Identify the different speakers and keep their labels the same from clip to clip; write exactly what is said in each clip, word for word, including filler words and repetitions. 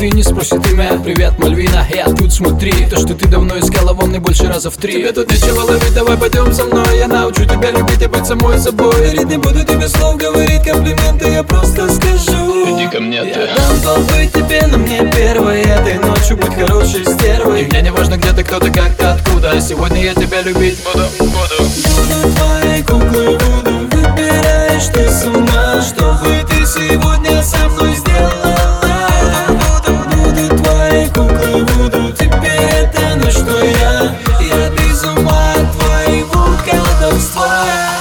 Speaker 1: ты не спросит имя. Привет, Мальвина, я тут, смотри. То, что ты давно искала, во мне больше раза в три. Тебе тут нечего ловить, давай пойдем со мной. Я научу тебя любить и быть самой собой. Верить не буду тебе слов говорить, комплименты я просто скажу.
Speaker 2: Иди ко мне, ты.
Speaker 1: Я дам побыть тебе, но мне первой этой ночью быть хорошей стервой. И мне не важно, где ты, кто ты, как ты, откуда. Сегодня я тебя любить буду, буду. Буду твоей куклой, буду. Выбираешь ты сама, чтобы ты сегодня со мной сделала. Буду, буду твоей куклой, буду. Теперь это ночь, что я. Я без ума от твоего колдовства.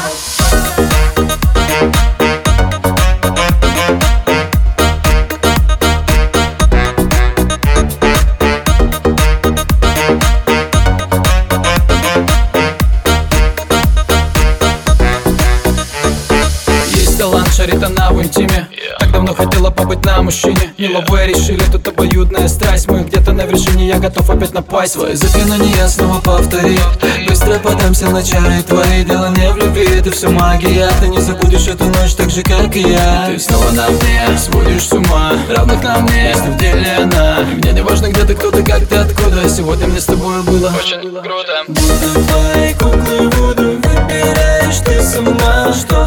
Speaker 1: Талант шарит она в интиме. Так давно хотела побыть на мужчине. Миловые решили, тут обоюдная страсть. Мы где-то на вершине, я готов опять напасть. Свои заклинания я снова повтори. Быстро подамся на чары твои. Дело не в любви, это все магия. Ты не забудешь эту ночь так же, как и я. Ты снова на мне, сводишь с ума. Равных нам нет, если в деле она. Мне не важно, где ты, кто ты, как ты, откуда. Сегодня мне с тобой было
Speaker 2: очень круто.
Speaker 1: Буду твоей куклой, буду. Выбираешь ты сама, что